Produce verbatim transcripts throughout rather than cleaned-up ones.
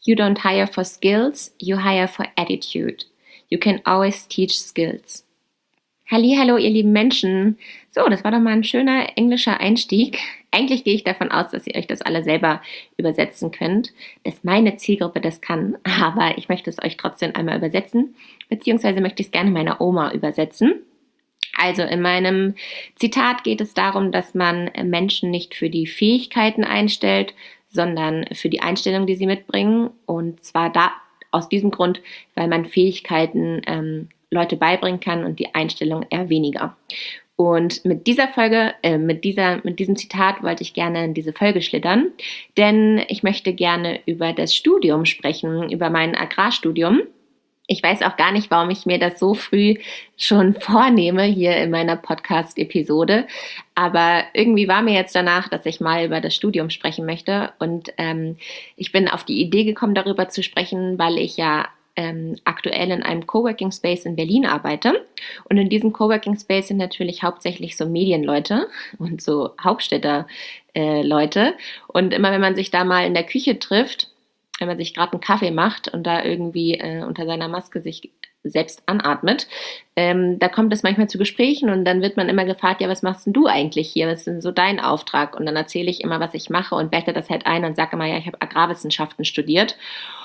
You don't hire for skills, you hire for attitude. You can always teach skills. Hallihallo, ihr lieben Menschen. So, das war doch mal ein schöner englischer Einstieg. Eigentlich gehe ich davon aus, dass ihr euch das alle selber übersetzen könnt, dass meine Zielgruppe das kann, aber ich möchte es euch trotzdem einmal übersetzen, beziehungsweise möchte ich es gerne meiner Oma übersetzen. Also in meinem Zitat geht es darum, dass man Menschen nicht für die Fähigkeiten einstellt, sondern für die Einstellung, die sie mitbringen. Und zwar da aus diesem Grund, weil man Fähigkeiten ähm, Leute beibringen kann und die Einstellung eher weniger. Und mit dieser Folge, äh, mit dieser, mit diesem Zitat wollte ich gerne in diese Folge schlittern, denn ich möchte gerne über das Studium sprechen, über mein Agrarstudium. Ich weiß auch gar nicht, warum ich mir das so früh schon vornehme hier in meiner Podcast-Episode, aber irgendwie war mir jetzt danach, dass ich mal über das Studium sprechen möchte und ähm, ich bin auf die Idee gekommen, darüber zu sprechen, weil ich ja ähm, aktuell in einem Coworking Space in Berlin arbeite und in diesem Coworking Space sind natürlich hauptsächlich so Medienleute und so Hauptstädter äh, Leute und immer wenn man sich da mal in der Küche trifft, wenn man sich gerade einen Kaffee macht und da irgendwie äh, unter seiner Maske sich selbst anatmet, ähm, da kommt es manchmal zu Gesprächen und dann wird man immer gefragt, ja, was machst denn du eigentlich hier? Was ist denn so dein Auftrag? Und dann erzähle ich immer, was ich mache und bette das halt ein und sage immer, ja, ich habe Agrarwissenschaften studiert.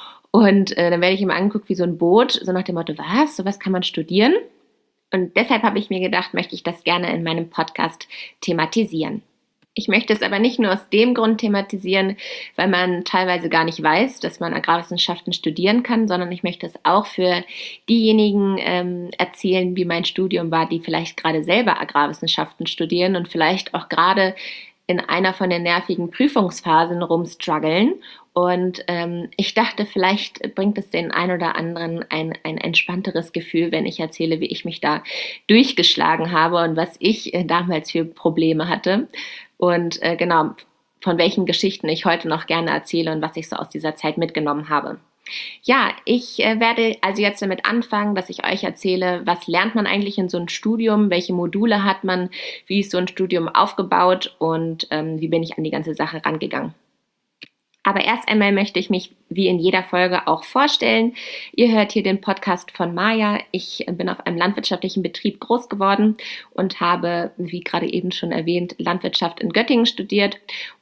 Und äh, dann werde ich immer angeguckt wie so ein Boot, so nach dem Motto, was? So was kann man studieren? Und deshalb habe ich mir gedacht, möchte ich das gerne in meinem Podcast thematisieren. Ich möchte es aber nicht nur aus dem Grund thematisieren, weil man teilweise gar nicht weiß, dass man Agrarwissenschaften studieren kann, sondern ich möchte es auch für diejenigen ähm, erzählen, wie mein Studium war, die vielleicht gerade selber Agrarwissenschaften studieren und vielleicht auch gerade in einer von den nervigen Prüfungsphasen rumstruggeln. Und ähm, ich dachte, vielleicht bringt es den einen oder anderen ein, ein entspannteres Gefühl, wenn ich erzähle, wie ich mich da durchgeschlagen habe und was ich äh, damals für Probleme hatte. Und äh, genau, von welchen Geschichten ich heute noch gerne erzähle und was ich so aus dieser Zeit mitgenommen habe. Ja, ich äh, werde also jetzt damit anfangen, dass ich euch erzähle, was lernt man eigentlich in so einem Studium, welche Module hat man, wie ist so ein Studium aufgebaut und ähm, wie bin ich an die ganze Sache rangegangen. Aber erst einmal möchte ich mich wie in jeder Folge auch vorstellen. Ihr hört hier den Podcast von Maja. Ich bin auf einem landwirtschaftlichen Betrieb groß geworden und habe, wie gerade eben schon erwähnt, Landwirtschaft in Göttingen studiert.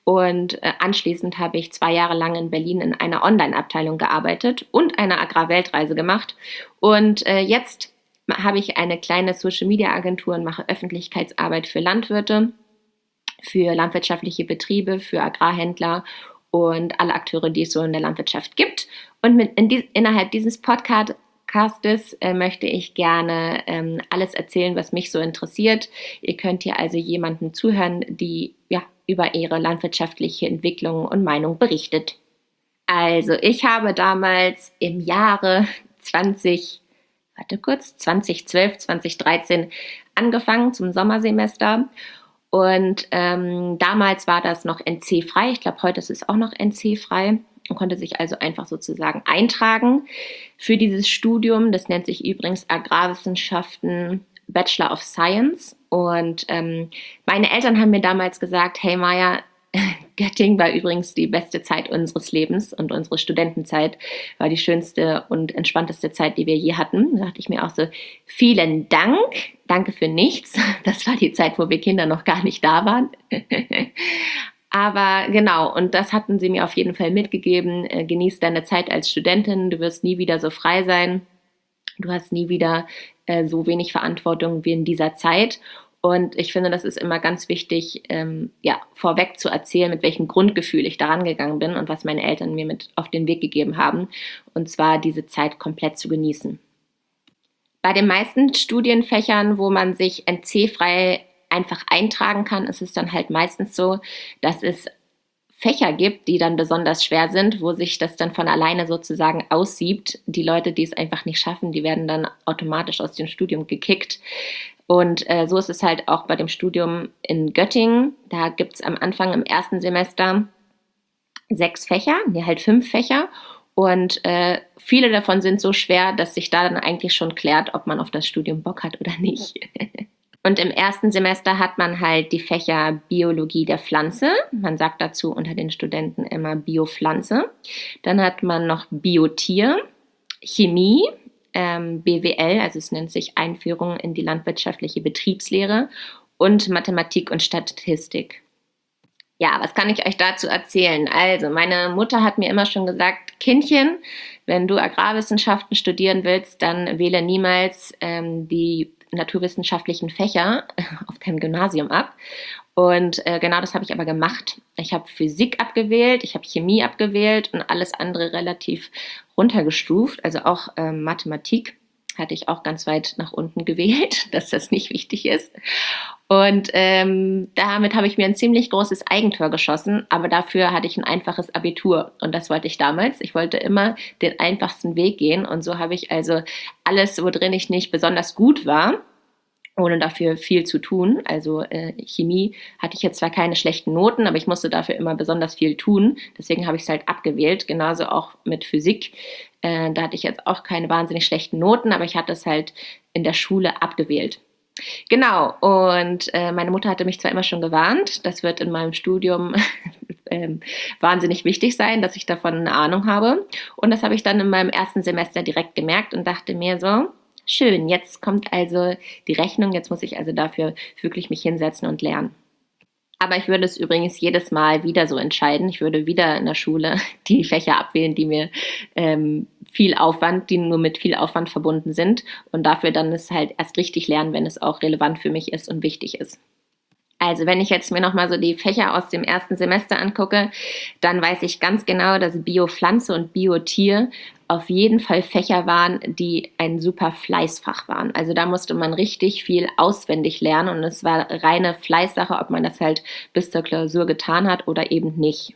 Und äh, anschließend habe ich zwei Jahre lang in Berlin in einer Online-Abteilung gearbeitet und eine Agrarweltreise gemacht. Und äh, jetzt habe ich eine kleine Social-Media-Agentur und mache Öffentlichkeitsarbeit für Landwirte, für landwirtschaftliche Betriebe, für Agrarhändler und alle Akteure, die es so in der Landwirtschaft gibt. Und mit, in dies, innerhalb dieses Podcastes äh, möchte ich gerne ähm, alles erzählen, was mich so interessiert. Ihr könnt hier also jemandem zuhören, die ja über ihre landwirtschaftliche Entwicklung und Meinung berichtet. Also ich habe damals im Jahre zwanzig, warte kurz, zwanzig zwölf, zwanzig dreizehn angefangen zum Sommersemester. Und ähm, damals war das noch N C-frei. Ich glaube, heute ist es auch noch N C-frei. Man konnte sich also einfach sozusagen eintragen für dieses Studium. Das nennt sich übrigens Agrarwissenschaften Bachelor of Science. Und ähm, meine Eltern haben mir damals gesagt, hey Maja, Göttingen war übrigens die beste Zeit unseres Lebens und unsere Studentenzeit war die schönste und entspannteste Zeit, die wir je hatten. Da dachte ich mir auch so, vielen Dank, danke für nichts. Das war die Zeit, wo wir Kinder noch gar nicht da waren. Aber genau, und das hatten sie mir auf jeden Fall mitgegeben. Genieß deine Zeit als Studentin, du wirst nie wieder so frei sein. Du hast nie wieder äh, so wenig Verantwortung wie in dieser Zeit. Und ich finde, das ist immer ganz wichtig, ähm, ja, vorweg zu erzählen, mit welchem Grundgefühl ich daran gegangen bin und was meine Eltern mir mit auf den Weg gegeben haben. Und zwar diese Zeit komplett zu genießen. Bei den meisten Studienfächern, wo man sich N C-frei einfach eintragen kann, ist es dann halt meistens so, dass es Fächer gibt, die dann besonders schwer sind, wo sich das dann von alleine sozusagen aussiebt. Die Leute, die es einfach nicht schaffen, die werden dann automatisch aus dem Studium gekickt. Und äh, so ist es halt auch bei dem Studium in Göttingen. Da gibt es am Anfang im ersten Semester sechs Fächer, nee, halt fünf Fächer. Und äh, viele davon sind so schwer, dass sich da dann eigentlich schon klärt, ob man auf das Studium Bock hat oder nicht. Und im ersten Semester hat man halt die Fächer Biologie der Pflanze. Man sagt dazu unter den Studenten immer Biopflanze. Dann hat man noch Biotier, Chemie, ähm, B W L, also es nennt sich Einführung in die landwirtschaftliche Betriebslehre, und Mathematik und Statistik. Ja, was kann ich euch dazu erzählen? Also, meine Mutter hat mir immer schon gesagt, Kindchen, wenn du Agrarwissenschaften studieren willst, dann wähle niemals ähm, die naturwissenschaftlichen Fächer auf deinem Gymnasium ab. Und äh, genau das habe ich aber gemacht. Ich habe Physik abgewählt, ich habe Chemie abgewählt und alles andere relativ runtergestuft, also auch ähm, Mathematik hatte ich auch ganz weit nach unten gewählt, dass das nicht wichtig ist. Und ähm, damit habe ich mir ein ziemlich großes Eigentor geschossen, aber dafür hatte ich ein einfaches Abitur und das wollte ich damals. Ich wollte immer den einfachsten Weg gehen und so habe ich also alles, worin ich nicht besonders gut war, ohne dafür viel zu tun. Also äh, Chemie hatte ich jetzt zwar keine schlechten Noten, aber ich musste dafür immer besonders viel tun. Deswegen habe ich es halt abgewählt. Genauso auch mit Physik. Äh, da hatte ich jetzt auch keine wahnsinnig schlechten Noten, aber ich hatte es halt in der Schule abgewählt. Genau, und äh, meine Mutter hatte mich zwar immer schon gewarnt, das wird in meinem Studium ähm, wahnsinnig wichtig sein, dass ich davon eine Ahnung habe. Und das habe ich dann in meinem ersten Semester direkt gemerkt und dachte mir so, schön, jetzt kommt also die Rechnung, jetzt muss ich also dafür wirklich mich hinsetzen und lernen. Aber ich würde es übrigens jedes Mal wieder so entscheiden. Ich würde wieder in der Schule die Fächer abwählen, die mir ähm, viel Aufwand, die nur mit viel Aufwand verbunden sind und dafür dann es halt erst richtig lernen, wenn es auch relevant für mich ist und wichtig ist. Also wenn ich jetzt mir nochmal so die Fächer aus dem ersten Semester angucke, dann weiß ich ganz genau, dass Biopflanze und Biotier auf jeden Fall Fächer waren, die ein super Fleißfach waren. Also da musste man richtig viel auswendig lernen und es war reine Fleißsache, ob man das halt bis zur Klausur getan hat oder eben nicht.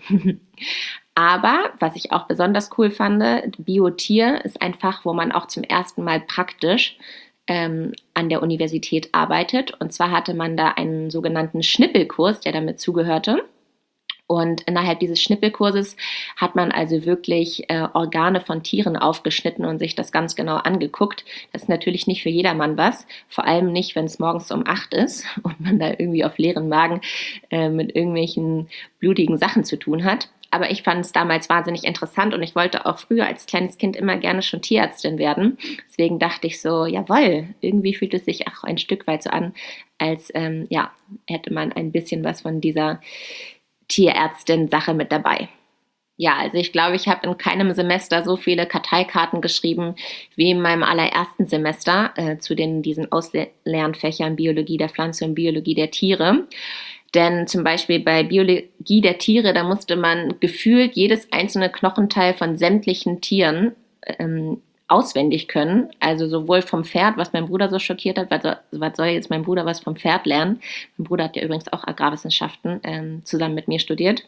Aber was ich auch besonders cool fand, Biotier ist ein Fach, wo man auch zum ersten Mal praktisch ähm, an der Universität arbeitet. Und zwar hatte man da einen sogenannten Schnippelkurs, der damit zugehörte. Und innerhalb dieses Schnippelkurses hat man also wirklich äh, Organe von Tieren aufgeschnitten und sich das ganz genau angeguckt. Das ist natürlich nicht für jedermann was, vor allem nicht, wenn es morgens um acht ist und man da irgendwie auf leeren Magen äh, mit irgendwelchen blutigen Sachen zu tun hat. Aber ich fand es damals wahnsinnig interessant und ich wollte auch früher als kleines Kind immer gerne schon Tierärztin werden. Deswegen dachte ich so, jawohl, irgendwie fühlt es sich auch ein Stück weit so an, als ähm, ja, hätte man ein bisschen was von dieser Tierärztin-Sache mit dabei. Ja, also ich glaube, ich habe in keinem Semester so viele Karteikarten geschrieben wie in meinem allerersten Semester äh, zu den, diesen Auslernfächern Biologie der Pflanze und Biologie der Tiere. Denn zum Beispiel bei Biologie der Tiere, da musste man gefühlt jedes einzelne Knochenteil von sämtlichen Tieren ähm, auswendig können. Also sowohl vom Pferd, was mein Bruder so schockiert hat, was, was soll jetzt mein Bruder was vom Pferd lernen? Mein Bruder hat ja übrigens auch Agrarwissenschaften ähm, zusammen mit mir studiert.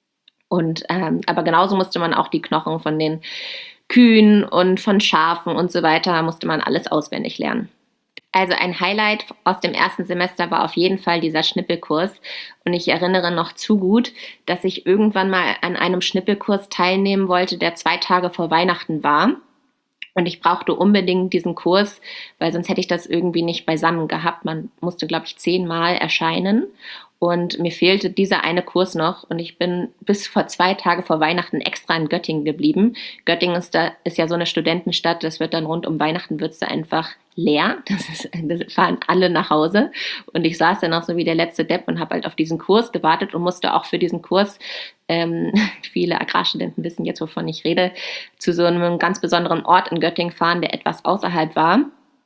Und ähm, aber genauso musste man auch die Knochen von den Kühen und von Schafen und so weiter, musste man alles auswendig lernen. Also ein Highlight aus dem ersten Semester war auf jeden Fall dieser Schnippelkurs. Und ich erinnere noch zu gut, dass ich irgendwann mal an einem Schnippelkurs teilnehmen wollte, der zwei Tage vor Weihnachten war. Und ich brauchte unbedingt diesen Kurs, weil sonst hätte ich das irgendwie nicht beisammen gehabt. Man musste, glaube ich, zehnmal erscheinen. Und mir fehlte dieser eine Kurs noch und ich bin bis vor zwei Tage vor Weihnachten extra in Göttingen geblieben. Göttingen ist, da, ist ja so eine Studentenstadt, das wird dann rund um Weihnachten wird's da einfach leer. Das ist, das fahren alle nach Hause und ich saß dann auch so wie der letzte Depp und habe halt auf diesen Kurs gewartet und musste auch für diesen Kurs, ähm, viele Agrarstudenten wissen jetzt, wovon ich rede, zu so einem ganz besonderen Ort in Göttingen fahren, der etwas außerhalb war.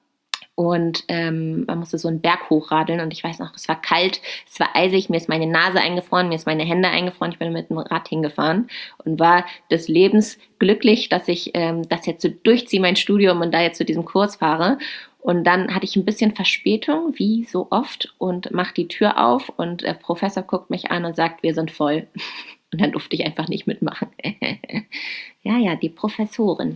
Und ähm, man musste so einen Berg hochradeln und ich weiß noch, es war kalt, es war eisig, mir ist meine Nase eingefroren, mir ist meine Hände eingefroren, ich bin mit dem Rad hingefahren und war des Lebens glücklich, dass ich ähm, das jetzt so durchziehe, mein Studium und da jetzt zu diesem Kurs fahre. Und dann hatte ich ein bisschen Verspätung, wie so oft, und mache die Tür auf und der Professor guckt mich an und sagt, wir sind voll. Und dann durfte ich einfach nicht mitmachen. Ja, ja, die Professorin.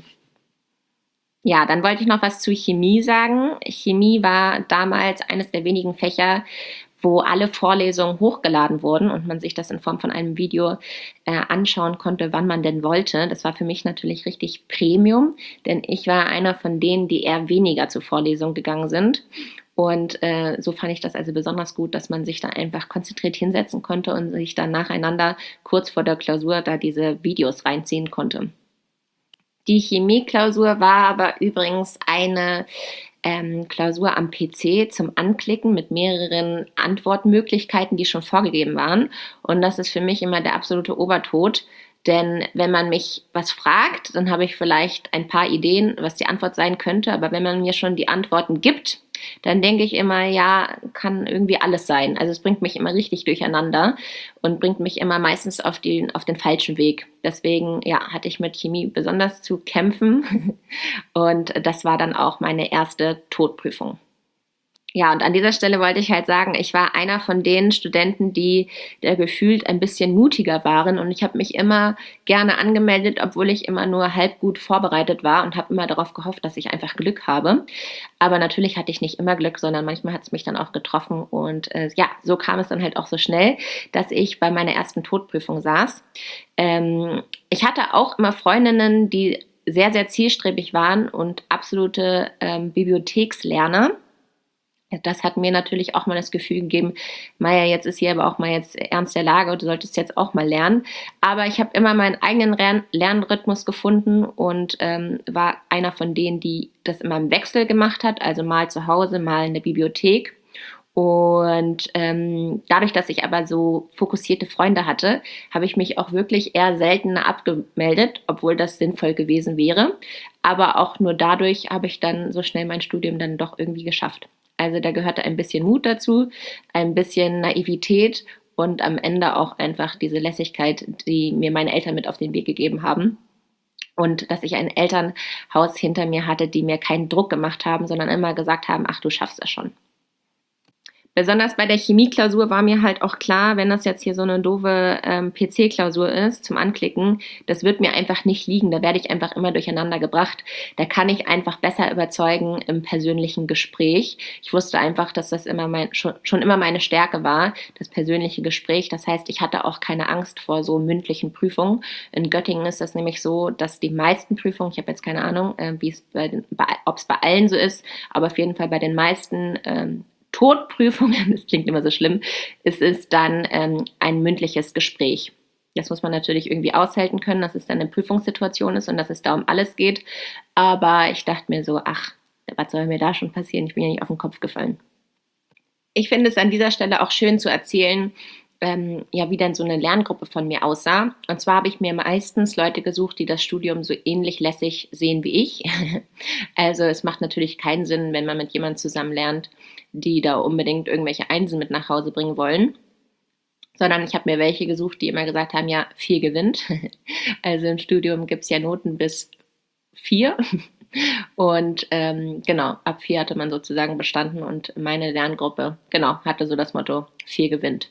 Ja, dann wollte ich noch was zu Chemie sagen. Chemie war damals eines der wenigen Fächer, wo alle Vorlesungen hochgeladen wurden und man sich das in Form von einem Video äh, anschauen konnte, wann man denn wollte. Das war für mich natürlich richtig Premium, denn ich war einer von denen, die eher weniger zur Vorlesung gegangen sind. Und äh, so fand ich das also besonders gut, dass man sich da einfach konzentriert hinsetzen konnte und sich dann nacheinander kurz vor der Klausur da diese Videos reinziehen konnte. Die Chemieklausur war aber übrigens eine ähm, Klausur am P C zum Anklicken mit mehreren Antwortmöglichkeiten, die schon vorgegeben waren. Und das ist für mich immer der absolute Obertod. Denn wenn man mich was fragt, dann habe ich vielleicht ein paar Ideen, was die Antwort sein könnte. Aber wenn man mir schon die Antworten gibt, dann denke ich immer, ja, kann irgendwie alles sein. Also es bringt mich immer richtig durcheinander und bringt mich immer meistens auf den, auf den falschen Weg. Deswegen, ja, hatte ich mit Chemie besonders zu kämpfen. Und das war dann auch meine erste Todprüfung. Ja, und an dieser Stelle wollte ich halt sagen, ich war einer von den Studenten, die der gefühlt ein bisschen mutiger waren, und ich habe mich immer gerne angemeldet, obwohl ich immer nur halb gut vorbereitet war und habe immer darauf gehofft, dass ich einfach Glück habe. Aber natürlich hatte ich nicht immer Glück, sondern manchmal hat es mich dann auch getroffen, und äh, ja, so kam es dann halt auch so schnell, dass ich bei meiner ersten Todprüfung saß. Ähm, ich hatte auch immer Freundinnen, die sehr, sehr zielstrebig waren und absolute ähm, Bibliothekslerner. Das hat mir natürlich auch mal das Gefühl gegeben, Maja, jetzt ist hier aber auch mal jetzt ernst der Lage und du solltest jetzt auch mal lernen. Aber ich habe immer meinen eigenen Lern- Lernrhythmus gefunden und ähm, war einer von denen, die das immer im Wechsel gemacht hat, also mal zu Hause, mal in der Bibliothek. Und ähm, dadurch, dass ich aber so fokussierte Freunde hatte, habe ich mich auch wirklich eher seltener abgemeldet, obwohl das sinnvoll gewesen wäre. Aber auch nur dadurch habe ich dann so schnell mein Studium dann doch irgendwie geschafft. Also da gehörte ein bisschen Mut dazu, ein bisschen Naivität und am Ende auch einfach diese Lässigkeit, die mir meine Eltern mit auf den Weg gegeben haben. Und dass ich ein Elternhaus hinter mir hatte, die mir keinen Druck gemacht haben, sondern immer gesagt haben, ach, du schaffst das schon. Besonders bei der Chemieklausur war mir halt auch klar, wenn das jetzt hier so eine doofe ähm, P C-Klausur ist zum Anklicken, das wird mir einfach nicht liegen. Da werde ich einfach immer durcheinander gebracht. Da kann ich einfach besser überzeugen im persönlichen Gespräch. Ich wusste einfach, dass das immer mein, schon, schon immer meine Stärke war, das persönliche Gespräch. Das heißt, ich hatte auch keine Angst vor so mündlichen Prüfungen. In Göttingen ist das nämlich so, dass die meisten Prüfungen, ich habe jetzt keine Ahnung, äh, wie es bei den, bei, ob es bei allen so ist, aber auf jeden Fall bei den meisten ähm, Todprüfungen, das klingt immer so schlimm, es ist dann ähm, ein mündliches Gespräch. Das muss man natürlich irgendwie aushalten können, dass es dann eine Prüfungssituation ist und dass es da um alles geht. Aber ich dachte mir so, ach, was soll mir da schon passieren? Ich bin ja nicht auf den Kopf gefallen. Ich finde es an dieser Stelle auch schön zu erzählen, ähm, ja, wie dann so eine Lerngruppe von mir aussah. Und zwar habe ich mir meistens Leute gesucht, die das Studium so ähnlich lässig sehen wie ich. Also es macht natürlich keinen Sinn, wenn man mit jemandem zusammen lernt, die da unbedingt irgendwelche Einsen mit nach Hause bringen wollen. Sondern ich habe mir welche gesucht, die immer gesagt haben, ja, vier gewinnt. Also im Studium gibt es ja Noten bis vier. Und ähm, genau, ab vier hatte man sozusagen bestanden, und meine Lerngruppe, genau, hatte so das Motto, vier gewinnt.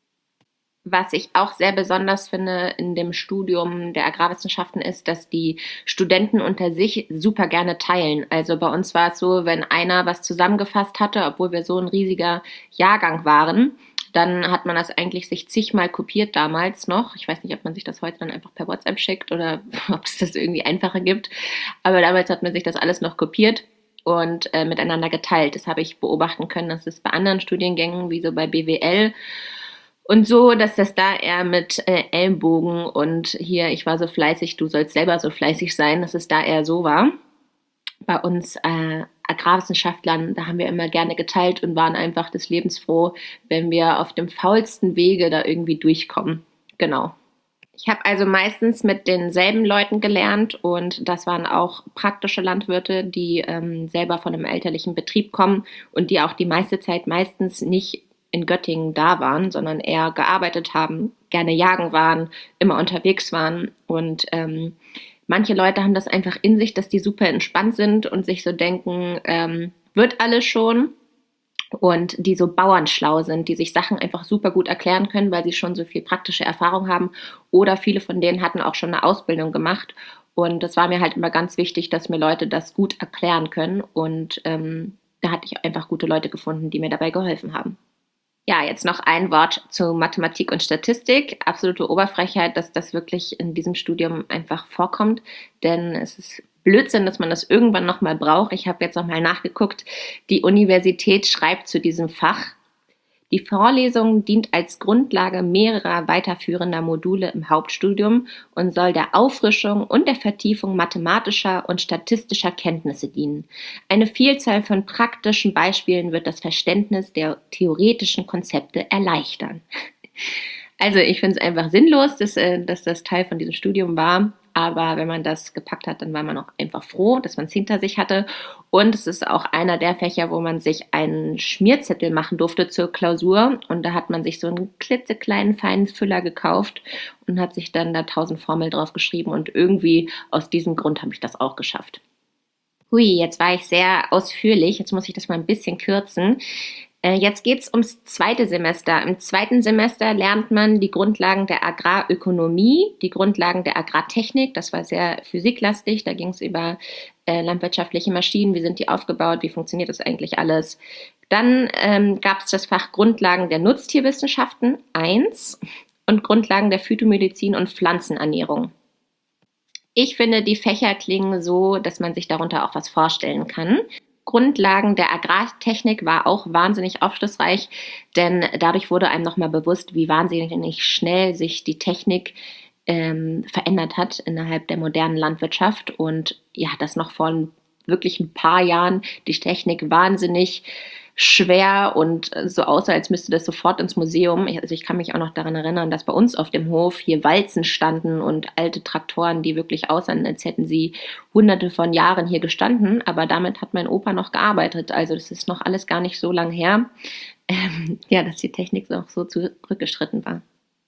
Was ich auch sehr besonders finde in dem Studium der Agrarwissenschaften ist, dass die Studenten unter sich super gerne teilen. Also bei uns war es so, wenn einer was zusammengefasst hatte, obwohl wir so ein riesiger Jahrgang waren, dann hat man das eigentlich sich zigmal kopiert damals noch. Ich weiß nicht, ob man sich das heute dann einfach per WhatsApp schickt oder ob es das irgendwie einfacher gibt. Aber damals hat man sich das alles noch kopiert und äh, miteinander geteilt. Das habe ich beobachten können. Das ist bei anderen Studiengängen, wie so bei B W L und so, dass das da eher mit äh, Ellenbogen und hier, ich war so fleißig, du sollst selber so fleißig sein, dass es da eher so war. Bei uns äh, Agrarwissenschaftlern, da haben wir immer gerne geteilt und waren einfach des Lebens froh, wenn wir auf dem faulsten Wege da irgendwie durchkommen. Genau. Ich habe also meistens mit denselben Leuten gelernt, und das waren auch praktische Landwirte, die ähm, selber von einem elterlichen Betrieb kommen und die auch die meiste Zeit meistens nicht in Göttingen da waren, sondern eher gearbeitet haben, gerne jagen waren, immer unterwegs waren. Und ähm, manche Leute haben das einfach in sich, dass die super entspannt sind und sich so denken, ähm, wird alles schon. Und die so bauernschlau sind, die sich Sachen einfach super gut erklären können, weil sie schon so viel praktische Erfahrung haben. Oder viele von denen hatten auch schon eine Ausbildung gemacht. Und das war mir halt immer ganz wichtig, dass mir Leute das gut erklären können. Und ähm, da hatte ich einfach gute Leute gefunden, die mir dabei geholfen haben. Ja, jetzt noch ein Wort zu Mathematik und Statistik. Absolute Oberfrechheit, dass das wirklich in diesem Studium einfach vorkommt, denn es ist Blödsinn, dass man das irgendwann nochmal braucht. Ich habe jetzt nochmal nachgeguckt. Die Universität schreibt zu diesem Fach: Die Vorlesung dient als Grundlage mehrerer weiterführender Module im Hauptstudium und soll der Auffrischung und der Vertiefung mathematischer und statistischer Kenntnisse dienen. Eine Vielzahl von praktischen Beispielen wird das Verständnis der theoretischen Konzepte erleichtern. Also ich finde es einfach sinnlos, dass, äh, dass das Teil von diesem Studium war. Aber wenn man das gepackt hat, dann war man auch einfach froh, dass man es hinter sich hatte. Und es ist auch einer der Fächer, wo man sich einen Schmierzettel machen durfte zur Klausur. Und da hat man sich so einen klitzekleinen, feinen Füller gekauft und hat sich dann da tausend Formeln drauf geschrieben. Und irgendwie aus diesem Grund habe ich das auch geschafft. Hui, jetzt war ich sehr ausführlich. Jetzt muss ich das mal ein bisschen kürzen. Jetzt geht es ums zweite Semester. Im zweiten Semester lernt man die Grundlagen der Agrarökonomie, die Grundlagen der Agrartechnik. Das war sehr physiklastig. Da ging es über äh, landwirtschaftliche Maschinen. Wie sind die aufgebaut? Wie funktioniert das eigentlich alles? Dann ähm, gab es das Fach Grundlagen der Nutztierwissenschaften eins und Grundlagen der Phytomedizin und Pflanzenernährung. Ich finde, die Fächer klingen so, dass man sich darunter auch was vorstellen kann. Grundlagen der Agrartechnik war auch wahnsinnig aufschlussreich, denn dadurch wurde einem nochmal bewusst, wie wahnsinnig schnell sich die Technik ähm, verändert hat innerhalb der modernen Landwirtschaft und ja, dass noch vor wirklich ein paar Jahren die Technik wahnsinnig schwer und so aussah, als müsste das sofort ins Museum. Also ich kann mich auch noch daran erinnern, dass bei uns auf dem Hof hier Walzen standen und alte Traktoren, die wirklich aussahen, als hätten sie hunderte von Jahren hier gestanden. Aber damit hat mein Opa noch gearbeitet. Also das ist noch alles gar nicht so lang her, ähm, ja, dass die Technik noch so zurückgeschritten war.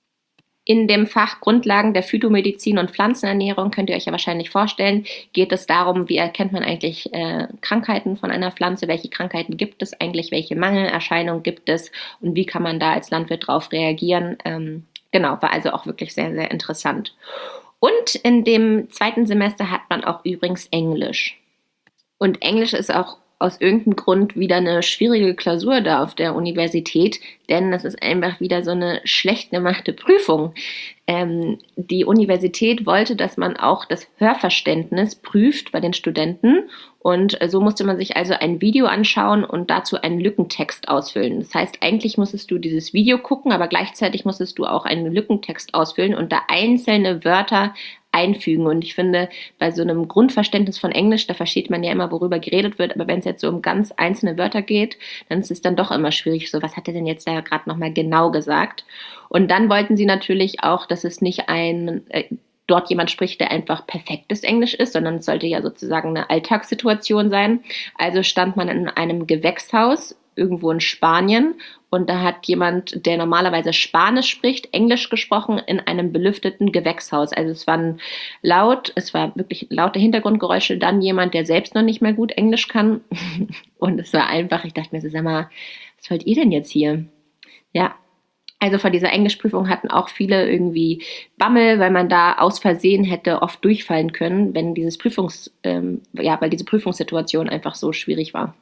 In dem Fach Grundlagen der Phytomedizin und Pflanzenernährung, könnt ihr euch ja wahrscheinlich vorstellen, geht es darum, wie erkennt man eigentlich äh, Krankheiten von einer Pflanze, welche Krankheiten gibt es eigentlich, welche Mangelerscheinungen gibt es und wie kann man da als Landwirt drauf reagieren. Ähm, genau, war also auch wirklich sehr, sehr interessant. Und in dem zweiten Semester hat man auch übrigens Englisch. Und Englisch ist auch aus irgendeinem Grund wieder eine schwierige Klausur da auf der Universität, denn das ist einfach wieder so eine schlecht gemachte Prüfung. Ähm, die Universität wollte, dass man auch das Hörverständnis prüft bei den Studenten und so musste man sich also ein Video anschauen und dazu einen Lückentext ausfüllen. Das heißt, eigentlich musstest du dieses Video gucken, aber gleichzeitig musstest du auch einen Lückentext ausfüllen und da einzelne Wörter einfügen. Und ich finde, bei so einem Grundverständnis von Englisch, da versteht man ja immer, worüber geredet wird, aber wenn es jetzt so um ganz einzelne Wörter geht, dann ist es dann doch immer schwierig, so was hat er denn jetzt da gerade nochmal genau gesagt? Und dann wollten sie natürlich auch, dass es nicht ein, äh, dort jemand spricht, der einfach perfektes Englisch ist, sondern es sollte ja sozusagen eine Alltagssituation sein. Also stand man in einem Gewächshaus irgendwo in Spanien und da hat jemand, der normalerweise Spanisch spricht, Englisch gesprochen in einem belüfteten Gewächshaus. Also es waren laut, es war wirklich laute Hintergrundgeräusche, dann jemand, der selbst noch nicht mehr gut Englisch kann und es war einfach, ich dachte mir so, sag mal, was wollt ihr denn jetzt hier? Ja, also vor dieser Englischprüfung hatten auch viele irgendwie Bammel, weil man da aus Versehen hätte oft durchfallen können, wenn dieses Prüfungs, ähm, ja, weil diese Prüfungssituation einfach so schwierig war.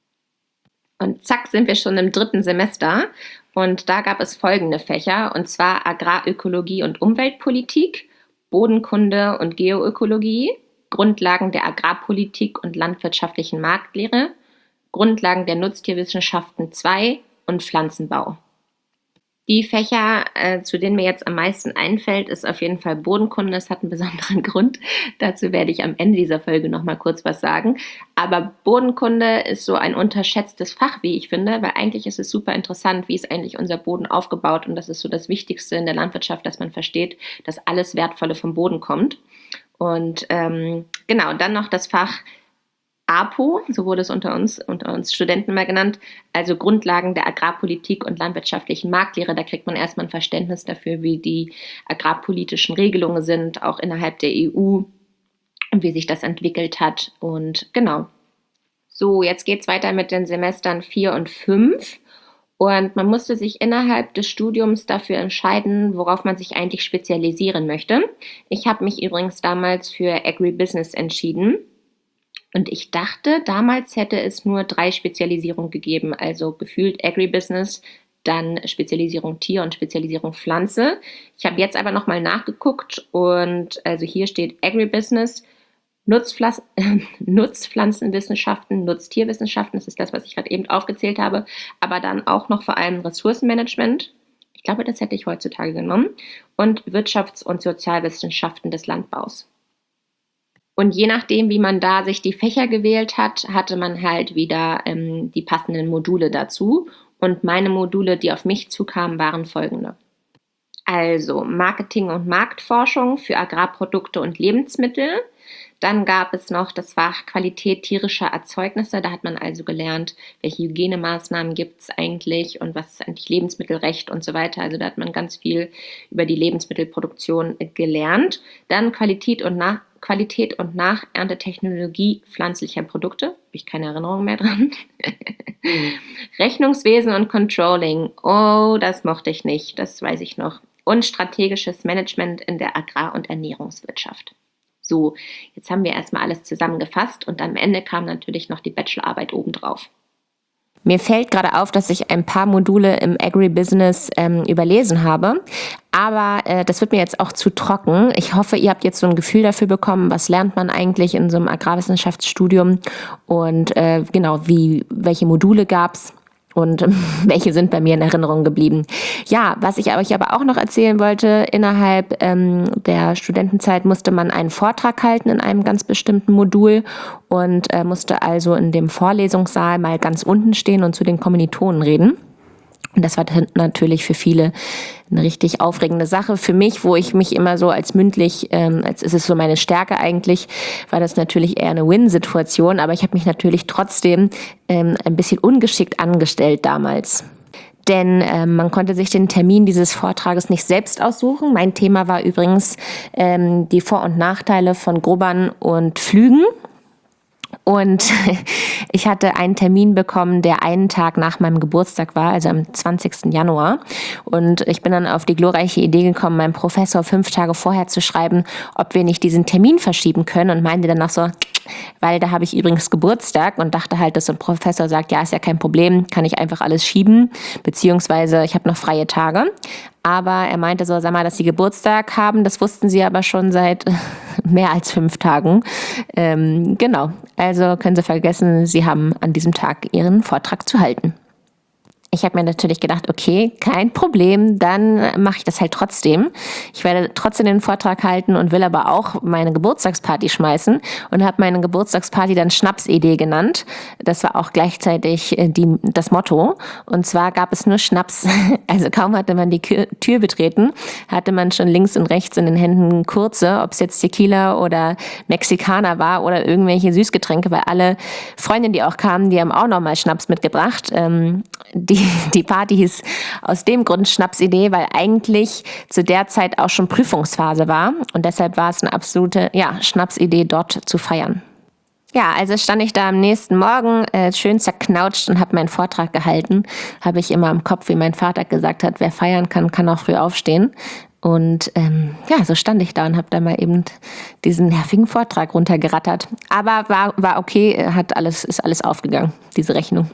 Und zack, sind wir schon im dritten Semester und da gab es folgende Fächer, und zwar Agrarökologie und Umweltpolitik, Bodenkunde und Geoökologie, Grundlagen der Agrarpolitik und landwirtschaftlichen Marktlehre, Grundlagen der Nutztierwissenschaften zwei und Pflanzenbau. Die Fächer, äh, zu denen mir jetzt am meisten einfällt, ist auf jeden Fall Bodenkunde. Das hat einen besonderen Grund. Dazu werde ich am Ende dieser Folge nochmal kurz was sagen. Aber Bodenkunde ist so ein unterschätztes Fach, wie ich finde, weil eigentlich ist es super interessant, wie ist eigentlich unser Boden aufgebaut. Und das ist so das Wichtigste in der Landwirtschaft, dass man versteht, dass alles Wertvolle vom Boden kommt. Und ähm, genau, dann noch das Fach A P O, so wurde es unter uns, unter uns Studenten mal genannt, also Grundlagen der Agrarpolitik und landwirtschaftlichen Marktlehre. Da kriegt man erstmal ein Verständnis dafür, wie die agrarpolitischen Regelungen sind, auch innerhalb der E U und wie sich das entwickelt hat. Und genau. So, jetzt geht es weiter mit den Semestern vier und fünf. Und man musste sich innerhalb des Studiums dafür entscheiden, worauf man sich eigentlich spezialisieren möchte. Ich habe mich übrigens damals für Agribusiness entschieden. Und ich dachte, damals hätte es nur drei Spezialisierungen gegeben, also gefühlt Agribusiness, dann Spezialisierung Tier und Spezialisierung Pflanze. Ich habe jetzt aber nochmal nachgeguckt und also hier steht Agribusiness Nutzpflanz Nutzpflanzenwissenschaften, Nutztierwissenschaften, das ist das, was ich gerade eben aufgezählt habe, aber dann auch noch vor allem Ressourcenmanagement. Ich glaube, das hätte ich heutzutage genommen. Und Wirtschafts- und Sozialwissenschaften des Landbaus. Und je nachdem, wie man da sich die Fächer gewählt hat, hatte man halt wieder ähm, die passenden Module dazu. Und meine Module, die auf mich zukamen, waren folgende. Also Marketing und Marktforschung für Agrarprodukte und Lebensmittel. Dann gab es noch das Fach Qualität tierischer Erzeugnisse. Da hat man also gelernt, welche Hygienemaßnahmen gibt es eigentlich und was ist eigentlich Lebensmittelrecht und so weiter. Also da hat man ganz viel über die Lebensmittelproduktion gelernt. Dann Qualität und, Nach Qualität und Nacherntetechnologie pflanzlicher Produkte. Habe ich keine Erinnerung mehr dran. Rechnungswesen und Controlling. Oh, das mochte ich nicht. Das weiß ich noch. Und strategisches Management in der Agrar- und Ernährungswirtschaft. So, jetzt haben wir erstmal alles zusammengefasst und am Ende kam natürlich noch die Bachelorarbeit obendrauf. Mir fällt gerade auf, dass ich ein paar Module im Agribusiness ähm, überlesen habe, aber äh, das wird mir jetzt auch zu trocken. Ich hoffe, ihr habt jetzt so ein Gefühl dafür bekommen, was lernt man eigentlich in so einem Agrarwissenschaftsstudium und äh, genau, wie, welche Module gab's. Und welche sind bei mir in Erinnerung geblieben. Ja, was ich euch aber auch noch erzählen wollte, innerhalb ähm, der Studentenzeit musste man einen Vortrag halten in einem ganz bestimmten Modul und äh, musste also in dem Vorlesungssaal mal ganz unten stehen und zu den Kommilitonen reden. Und das war natürlich für viele eine richtig aufregende Sache. Für mich, wo ich mich immer so als mündlich, ähm, als ist es so meine Stärke eigentlich, war das natürlich eher eine Win-Situation. Aber ich habe mich natürlich trotzdem ähm, ein bisschen ungeschickt angestellt damals. Denn ähm, man konnte sich den Termin dieses Vortrages nicht selbst aussuchen. Mein Thema war übrigens ähm, die Vor- und Nachteile von Grubbern und Pflügen. Und ich hatte einen Termin bekommen, der einen Tag nach meinem Geburtstag war, also am zwanzigsten Januar. Und ich bin dann auf die glorreiche Idee gekommen, meinem Professor fünf Tage vorher zu schreiben, ob wir nicht diesen Termin verschieben können und meinte dann noch so, weil da habe ich übrigens Geburtstag und dachte halt, dass so ein Professor sagt, ja, ist ja kein Problem, kann ich einfach alles schieben, beziehungsweise ich habe noch freie Tage. Aber er meinte so, sag mal, dass sie Geburtstag haben, das wussten sie aber schon seit mehr als fünf Tagen. Ähm, genau, also können Sie vergessen, Sie haben an diesem Tag Ihren Vortrag zu halten. Ich habe mir natürlich gedacht, okay, kein Problem, dann mache ich das halt trotzdem. Ich werde trotzdem den Vortrag halten und will aber auch meine Geburtstagsparty schmeißen und habe meine Geburtstagsparty dann Schnapsidee genannt. Das war auch gleichzeitig die, das Motto. Und zwar gab es nur Schnaps. Also kaum hatte man die Tür betreten, hatte man schon links und rechts in den Händen kurze, ob es jetzt Tequila oder Mexikaner war oder irgendwelche Süßgetränke, weil alle Freundinnen, die auch kamen, die haben auch nochmal Schnaps mitgebracht. Ähm, die Die Party hieß aus dem Grund Schnapsidee, weil eigentlich zu der Zeit auch schon Prüfungsphase war und deshalb war es eine absolute ja, Schnapsidee, dort zu feiern. Ja, also stand ich da am nächsten Morgen äh, schön zerknautscht und habe meinen Vortrag gehalten. Habe ich immer im Kopf, wie mein Vater gesagt hat, wer feiern kann, kann auch früh aufstehen. Und ähm, ja, so stand ich da und habe da mal eben diesen nervigen Vortrag runtergerattert. Aber war, war okay, hat alles, ist alles aufgegangen, diese Rechnung.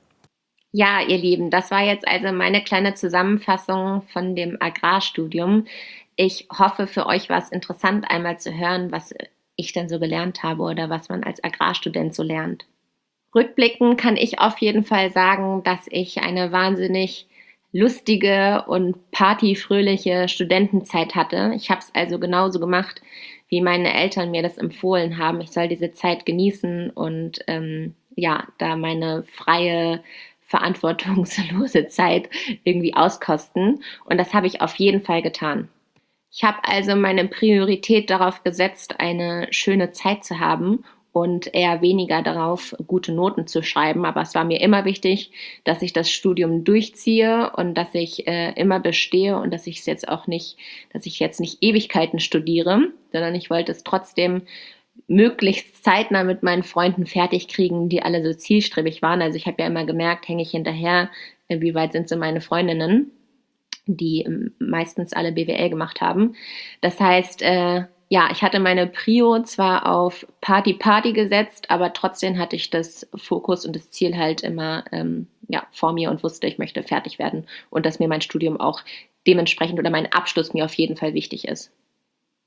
Ja, ihr Lieben, das war jetzt also meine kleine Zusammenfassung von dem Agrarstudium. Ich hoffe, für euch war es interessant, einmal zu hören, was ich denn so gelernt habe oder was man als Agrarstudent so lernt. Rückblickend kann ich auf jeden Fall sagen, dass ich eine wahnsinnig lustige und partyfröhliche Studentenzeit hatte. Ich habe es also genauso gemacht, wie meine Eltern mir das empfohlen haben. Ich soll diese Zeit genießen und ähm, ja, da meine freie verantwortungslose Zeit irgendwie auskosten. Und das habe ich auf jeden Fall getan. Ich habe also meine Priorität darauf gesetzt, eine schöne Zeit zu haben und eher weniger darauf, gute Noten zu schreiben. Aber es war mir immer wichtig, dass ich das Studium durchziehe und dass ich äh, immer bestehe und dass ich es jetzt auch nicht, dass ich jetzt nicht Ewigkeiten studiere, sondern ich wollte es trotzdem möglichst zeitnah mit meinen Freunden fertig kriegen, die alle so zielstrebig waren. Also ich habe ja immer gemerkt, hänge ich hinterher, wie weit sind so meine Freundinnen, die meistens alle B W L gemacht haben. Das heißt, äh, ja, ich hatte meine Prio zwar auf Party Party gesetzt, aber trotzdem hatte ich das Fokus und das Ziel halt immer ähm, ja, vor mir und wusste, ich möchte fertig werden und dass mir mein Studium auch dementsprechend oder mein Abschluss mir auf jeden Fall wichtig ist.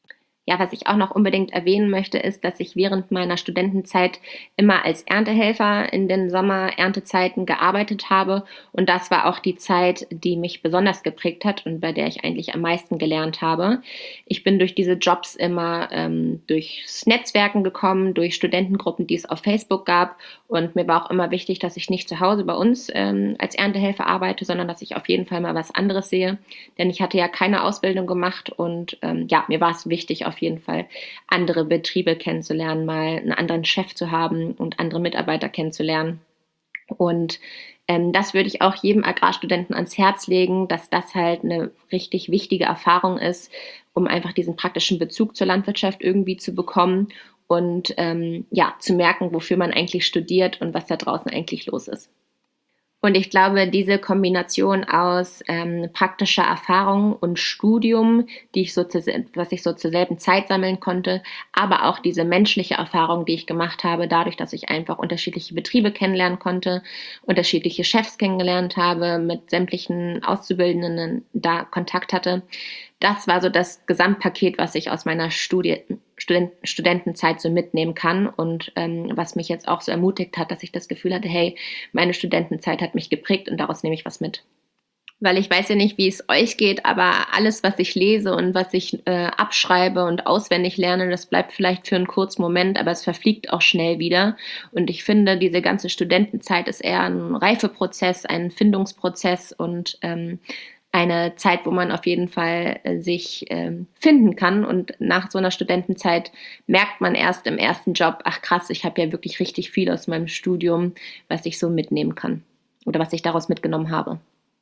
Ja, was ich auch noch unbedingt erwähnen möchte, ist, dass ich während meiner Studentenzeit immer als Erntehelfer in den Sommer-Erntezeiten gearbeitet habe. Und das war auch die Zeit, die mich besonders geprägt hat und bei der ich eigentlich am meisten gelernt habe. Ich bin durch diese Jobs immer ähm, durchs Netzwerken gekommen, durch Studentengruppen, die es auf Facebook gab. Und mir war auch immer wichtig, dass ich nicht zu Hause bei uns ähm, als Erntehelfer arbeite, sondern dass ich auf jeden Fall mal was anderes sehe. Denn ich hatte ja keine Ausbildung gemacht und ähm, ja, mir war es wichtig, auf jeden Fall andere Betriebe kennenzulernen, mal einen anderen Chef zu haben und andere Mitarbeiter kennenzulernen. Und ähm, das würde ich auch jedem Agrarstudenten ans Herz legen, dass das halt eine richtig wichtige Erfahrung ist, um einfach diesen praktischen Bezug zur Landwirtschaft irgendwie zu bekommen und ähm, ja, zu merken, wofür man eigentlich studiert und was da draußen eigentlich los ist. Und ich glaube, diese Kombination aus ähm, praktischer Erfahrung und Studium, die ich so zu, was ich so zur selben Zeit sammeln konnte, aber auch diese menschliche Erfahrung, die ich gemacht habe, dadurch, dass ich einfach unterschiedliche Betriebe kennenlernen konnte, unterschiedliche Chefs kennengelernt habe, mit sämtlichen Auszubildenden da Kontakt hatte. Das war so das Gesamtpaket, was ich aus meiner Studie, Student, Studentenzeit so mitnehmen kann und ähm, was mich jetzt auch so ermutigt hat, dass ich das Gefühl hatte, hey, meine Studentenzeit hat mich geprägt und daraus nehme ich was mit. Weil ich weiß ja nicht, wie es euch geht, aber alles, was ich lese und was ich äh, abschreibe und auswendig lerne, das bleibt vielleicht für einen kurzen Moment, aber es verfliegt auch schnell wieder. Und ich finde, diese ganze Studentenzeit ist eher ein Reifeprozess, ein Findungsprozess und ähm, eine Zeit, wo man auf jeden Fall äh, sich ähm, finden kann. Und nach so einer Studentenzeit merkt man erst im ersten Job, ach krass, ich habe ja wirklich richtig viel aus meinem Studium, was ich so mitnehmen kann oder was ich daraus mitgenommen habe.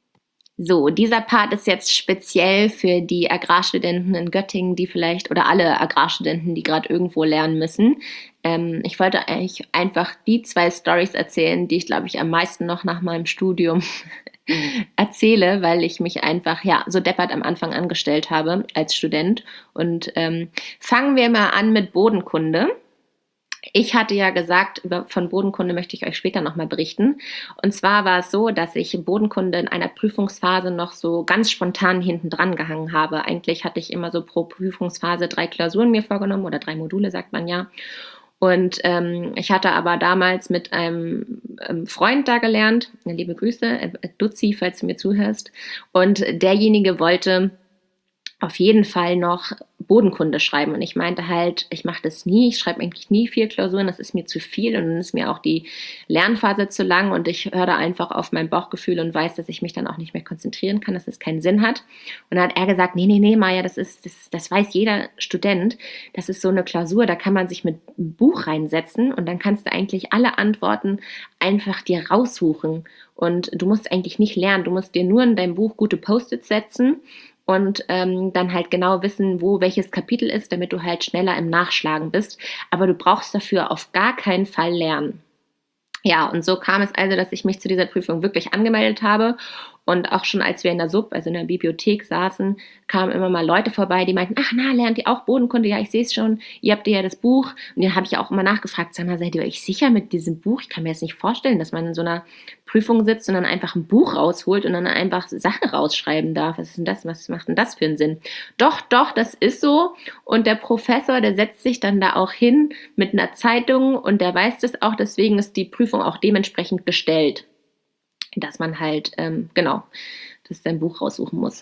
So, dieser Part ist jetzt speziell für die Agrarstudenten in Göttingen, die vielleicht, oder alle Agrarstudenten, die gerade irgendwo lernen müssen. Ähm, ich wollte eigentlich einfach die zwei Storys erzählen, die ich, glaube ich, am meisten noch nach meinem Studium erzähle, weil ich mich einfach, ja, so deppert am Anfang angestellt habe als Student. Und ähm, fangen wir mal an mit Bodenkunde. Ich hatte ja gesagt, über, von Bodenkunde möchte ich euch später nochmal berichten. Und zwar war es so, dass ich Bodenkunde in einer Prüfungsphase noch so ganz spontan hinten dran gehangen habe. Eigentlich hatte ich immer so pro Prüfungsphase drei Klausuren mir vorgenommen oder drei Module, sagt man ja. Und ähm, ich hatte aber damals mit einem ähm, Freund da gelernt, liebe Grüße, äh, Duzi, falls du mir zuhörst. Und derjenige wollte auf jeden Fall noch Bodenkunde schreiben. Und ich meinte halt, ich mache das nie, ich schreibe eigentlich nie vier Klausuren, das ist mir zu viel und dann ist mir auch die Lernphase zu lang und ich höre da einfach auf mein Bauchgefühl und weiß, dass ich mich dann auch nicht mehr konzentrieren kann, dass es keinen Sinn hat. Und dann hat er gesagt, nee, nee, nee, Maja, das ist, das, das weiß jeder Student, das ist so eine Klausur, da kann man sich mit einem Buch reinsetzen und dann kannst du eigentlich alle Antworten einfach dir raussuchen. Und du musst eigentlich nicht lernen, du musst dir nur in deinem Buch gute Post-its setzen und ähm, dann halt genau wissen, wo welches Kapitel ist, damit du halt schneller im Nachschlagen bist. Aber du brauchst dafür auf gar keinen Fall lernen. Ja, und so kam es also, dass ich mich zu dieser Prüfung wirklich angemeldet habe. Und auch schon als wir in der Sub, also in der Bibliothek saßen, kamen immer mal Leute vorbei, die meinten, ach na, lernt ihr auch Bodenkunde? Ja, ich sehe es schon, ihr habt ja das Buch. Und dann habe ich auch immer nachgefragt, sag mal, seid ihr euch sicher mit diesem Buch? Ich kann mir jetzt nicht vorstellen, dass man in so einer Prüfung sitzt und dann einfach ein Buch rausholt und dann einfach Sachen rausschreiben darf. Was ist denn das? Was macht denn das für einen Sinn? Doch, doch, das ist so. Und der Professor, der setzt sich dann da auch hin mit einer Zeitung und der weiß das auch, deswegen ist die Prüfung auch dementsprechend gestellt, dass man halt, ähm, genau, das sein Buch raussuchen muss.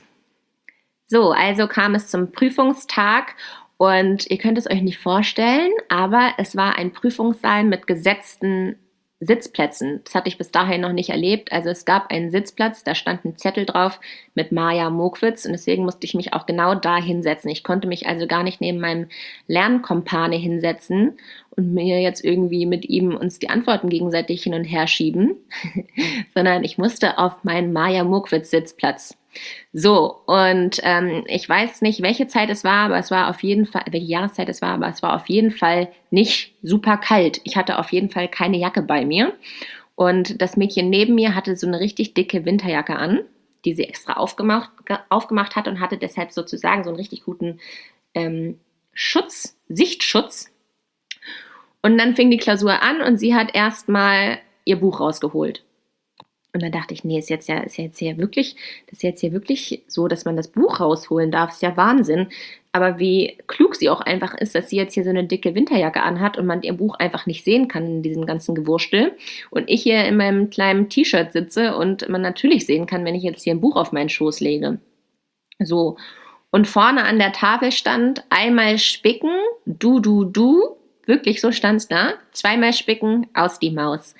So, also kam es zum Prüfungstag und ihr könnt es euch nicht vorstellen, aber es war ein Prüfungssaal mit gesetzten Sitzplätzen. Das hatte ich bis dahin noch nicht erlebt. Also es gab einen Sitzplatz, da stand ein Zettel drauf mit Maja Mokwitz und deswegen musste ich mich auch genau da hinsetzen. Ich konnte mich also gar nicht neben meinem Lernkompane hinsetzen und mir jetzt irgendwie mit ihm uns die Antworten gegenseitig hin und her schieben, sondern ich musste auf meinen Maja Mokwitz Sitzplatz. So, und ähm, ich weiß nicht, welche Zeit es war, aber es war auf jeden Fall, welche Jahreszeit es war, aber es war auf jeden Fall nicht super kalt. Ich hatte auf jeden Fall keine Jacke bei mir. Und das Mädchen neben mir hatte so eine richtig dicke Winterjacke an, die sie extra aufgemacht, aufgemacht hat und hatte deshalb sozusagen so einen richtig guten ähm, Schutz, Sichtschutz. Und dann fing die Klausur an und sie hat erstmal ihr Buch rausgeholt. Und dann dachte ich, nee, ist jetzt ja, ist ja jetzt hier wirklich, das ist jetzt hier wirklich so, dass man das Buch rausholen darf. Ist ja Wahnsinn. Aber wie klug sie auch einfach ist, dass sie jetzt hier so eine dicke Winterjacke anhat und man ihr Buch einfach nicht sehen kann in diesem ganzen Gewurstel. Und ich hier in meinem kleinen T-Shirt sitze und man natürlich sehen kann, wenn ich jetzt hier ein Buch auf meinen Schoß lege. So. Und vorne an der Tafel stand einmal spicken, du, du, du. Wirklich, so stand's da. Zweimal spicken, aus die Maus.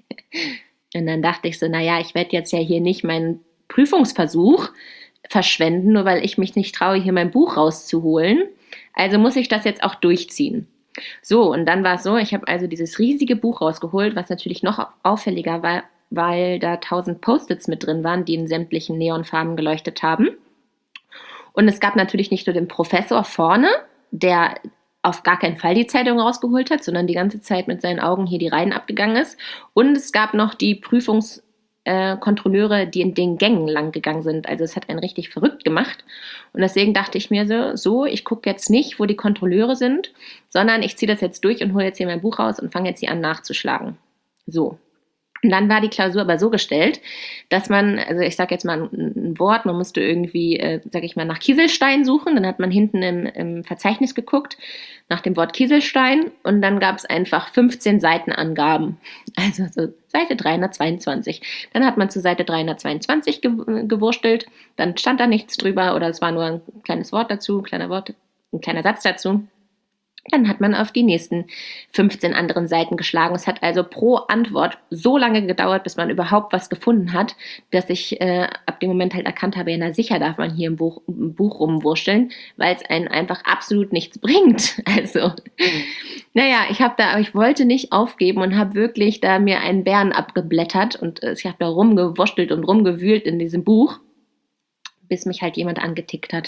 Und dann dachte ich so, naja, ich werde jetzt ja hier nicht meinen Prüfungsversuch verschwenden, nur weil ich mich nicht traue, hier mein Buch rauszuholen. Also muss ich das jetzt auch durchziehen. So, und dann war es so, ich habe also dieses riesige Buch rausgeholt, was natürlich noch auffälliger war, weil da tausend Post-its mit drin waren, die in sämtlichen Neonfarben geleuchtet haben. Und es gab natürlich nicht nur den Professor vorne, der auf gar keinen Fall die Zeitung rausgeholt hat, sondern die ganze Zeit mit seinen Augen hier die Reihen abgegangen ist. Und es gab noch die Prüfungskontrolleure, äh, die in den Gängen lang gegangen sind. Also es hat einen richtig verrückt gemacht. Und deswegen dachte ich mir so, so ich gucke jetzt nicht, wo die Kontrolleure sind, sondern ich ziehe das jetzt durch und hole jetzt hier mein Buch raus und fange jetzt hier an nachzuschlagen. So. Und dann war die Klausur aber so gestellt, dass man, also ich sage jetzt mal ein, ein Wort, man musste irgendwie, äh, sage ich mal, nach Kieselstein suchen. Dann hat man hinten im, im Verzeichnis geguckt nach dem Wort Kieselstein und dann gab es einfach fünfzehn Seitenangaben. Also so Seite dreihundertzweiundzwanzig. Dann hat man zu Seite dreihundertzweiundzwanzig ge- gewurstelt, dann stand da nichts drüber oder es war nur ein kleines Wort dazu, ein kleiner Wort, ein kleiner Satz dazu. Dann hat man auf die nächsten fünfzehn anderen Seiten geschlagen. Es hat also pro Antwort so lange gedauert, bis man überhaupt was gefunden hat, dass ich äh, ab dem Moment halt erkannt habe, ja, na sicher darf man hier im Buch, im Buch rumwurschteln, weil es einen einfach absolut nichts bringt. Also, naja, ich habe da, aber ich wollte nicht aufgeben und habe wirklich da mir einen Bären abgeblättert und äh, ich habe da rumgewurschtelt und rumgewühlt in diesem Buch, bis mich halt jemand angetickt hat.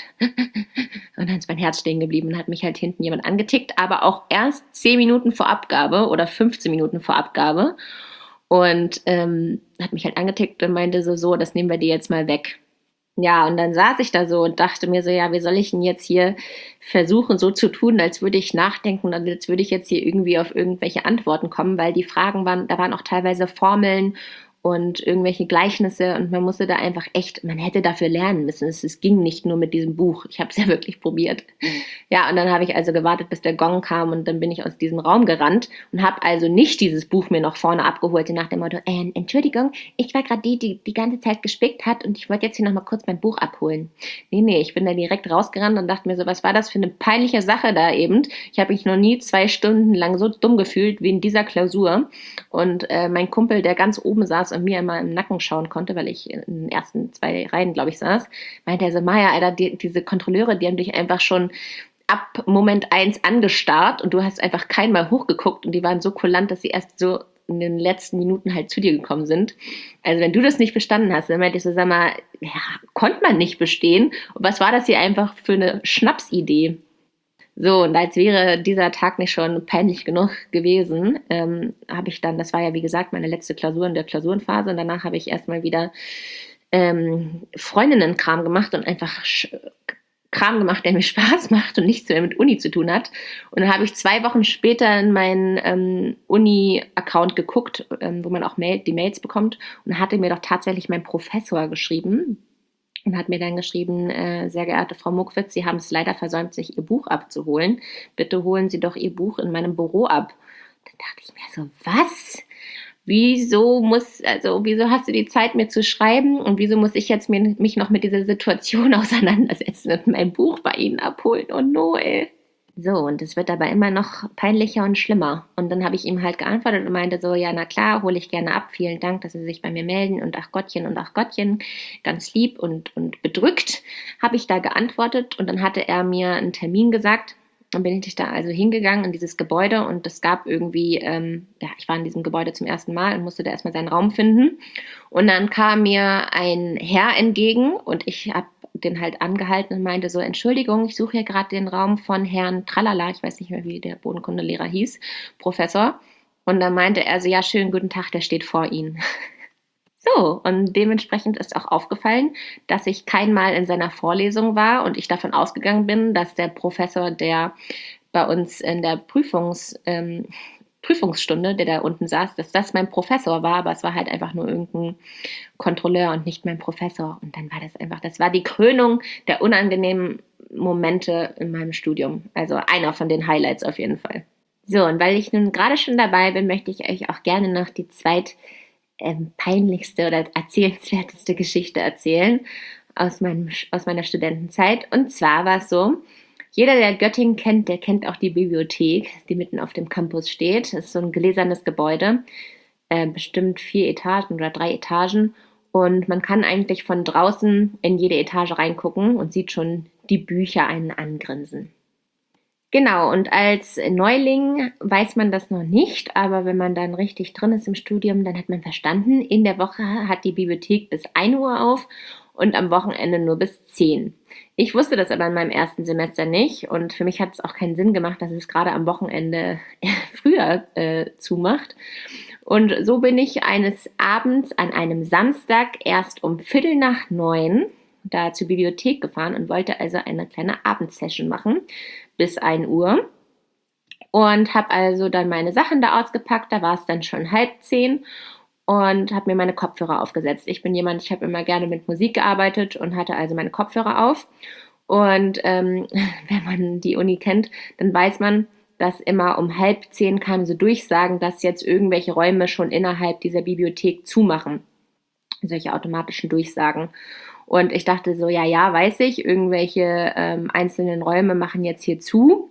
Und dann ist mein Herz stehen geblieben und hat mich halt hinten jemand angetickt, aber auch erst zehn Minuten vor Abgabe oder fünfzehn Minuten vor Abgabe. Und ähm, hat mich halt angetickt und meinte so, so, das nehmen wir dir jetzt mal weg. Ja, und dann saß ich da so und dachte mir so, ja, wie soll ich denn jetzt hier versuchen, so zu tun, als würde ich nachdenken und als würde ich jetzt hier irgendwie auf irgendwelche Antworten kommen, weil die Fragen waren, da waren auch teilweise Formeln und irgendwelche Gleichnisse und man musste da einfach echt, man hätte dafür lernen müssen. Es, es ging nicht nur mit diesem Buch. Ich habe es ja wirklich probiert. Ja, und dann habe ich also gewartet, bis der Gong kam und dann bin ich aus diesem Raum gerannt und habe also nicht dieses Buch mir noch vorne abgeholt, nach dem Motto, äh, Entschuldigung, ich war gerade die, die die ganze Zeit gespickt hat und ich wollte jetzt hier nochmal kurz mein Buch abholen. Nee, nee, ich bin da direkt rausgerannt und dachte mir so, was war das für eine peinliche Sache da eben? Ich habe mich noch nie zwei Stunden lang so dumm gefühlt wie in dieser Klausur und äh, mein Kumpel, der ganz oben saß und mir immer im Nacken schauen konnte, weil ich in den ersten zwei Reihen, glaube ich, saß, meinte er so, Maja, Alter, die, diese Kontrolleure, die haben dich einfach schon ab Moment eins angestarrt und du hast einfach keinmal hochgeguckt und die waren so kulant, dass sie erst so in den letzten Minuten halt zu dir gekommen sind. Also wenn du das nicht bestanden hast, dann meinte ich so, sag mal, ja, konnte man nicht bestehen. Und was war das hier einfach für eine Schnapsidee? So, und als wäre dieser Tag nicht schon peinlich genug gewesen, ähm, habe ich dann, das war ja wie gesagt meine letzte Klausur in der Klausurenphase und danach habe ich erstmal wieder ähm, Freundinnenkram gemacht und einfach sch- Kram gemacht, der mir Spaß macht und nichts mehr mit Uni zu tun hat. Und dann habe ich zwei Wochen später in meinen ähm, Uni-Account geguckt, ähm, wo man auch Mail, die Mails bekommt und hatte mir doch tatsächlich mein Professor geschrieben, und hat mir dann geschrieben, äh, sehr geehrte Frau Muckwitz, Sie haben es leider versäumt, sich Ihr Buch abzuholen. Bitte holen Sie doch Ihr Buch in meinem Büro ab. Dann dachte ich mir so, was? Wieso muss, also wieso hast du die Zeit, mir zu schreiben und wieso muss ich jetzt mir, mich noch mit dieser Situation auseinandersetzen und mein Buch bei Ihnen abholen? Oh no, ey. So, und es wird aber immer noch peinlicher und schlimmer. Und dann habe ich ihm halt geantwortet und meinte so, ja, na klar, hole ich gerne ab. Vielen Dank, dass Sie sich bei mir melden. Und ach Gottchen und ach Gottchen, ganz lieb und, und bedrückt, habe ich da geantwortet. Und dann hatte er mir einen Termin gesagt. Dann bin ich da also hingegangen in dieses Gebäude und es gab irgendwie, ähm, ja, ich war in diesem Gebäude zum ersten Mal und musste da erstmal seinen Raum finden. Und dann kam mir ein Herr entgegen und ich habe den halt angehalten und meinte so, Entschuldigung, ich suche hier gerade den Raum von Herrn Tralala, ich weiß nicht mehr, wie der Bodenkundelehrer hieß, Professor. Und dann meinte er so, ja, schönen guten Tag, der steht vor Ihnen. So, und dementsprechend ist auch aufgefallen, dass ich kein Mal in seiner Vorlesung war und ich davon ausgegangen bin, dass der Professor, der bei uns in der Prüfungs, ähm, Prüfungsstunde, der da unten saß, dass das mein Professor war, aber es war halt einfach nur irgendein Kontrolleur und nicht mein Professor. Und dann war das einfach, das war die Krönung der unangenehmen Momente in meinem Studium. Also einer von den Highlights auf jeden Fall. So, und weil ich nun gerade schon dabei bin, möchte ich euch auch gerne noch die zweit ähm, peinlichste oder erzählenswerteste Geschichte erzählen aus, meinem, aus meiner Studentenzeit. Und zwar war es so, jeder, der Göttingen kennt, der kennt auch die Bibliothek, die mitten auf dem Campus steht. Das ist so ein gläsernes Gebäude, äh, bestimmt vier Etagen oder drei Etagen. Und man kann eigentlich von draußen in jede Etage reingucken und sieht schon die Bücher einen angrinsen. Genau, und als Neuling weiß man das noch nicht, aber wenn man dann richtig drin ist im Studium, dann hat man verstanden, in der Woche hat die Bibliothek bis ein Uhr auf und am Wochenende nur bis zehn. Ich wusste das aber in meinem ersten Semester nicht und für mich hat es auch keinen Sinn gemacht, dass es gerade am Wochenende früher äh, zumacht. Und so bin ich eines Abends an einem Samstag erst um Viertel nach neun da zur Bibliothek gefahren und wollte also eine kleine Abendsession machen bis ein Uhr und habe also dann meine Sachen da ausgepackt. Da war es dann schon halb zehn und habe mir meine Kopfhörer aufgesetzt. Ich bin jemand, ich habe immer gerne mit Musik gearbeitet und hatte also meine Kopfhörer auf. Und ähm, wenn man die Uni kennt, dann weiß man, dass immer um halb zehn kamen so Durchsagen, dass jetzt irgendwelche Räume schon innerhalb dieser Bibliothek zumachen. Solche automatischen Durchsagen. Und ich dachte so, ja, ja, weiß ich, irgendwelche ähm, einzelnen Räume machen jetzt hier zu.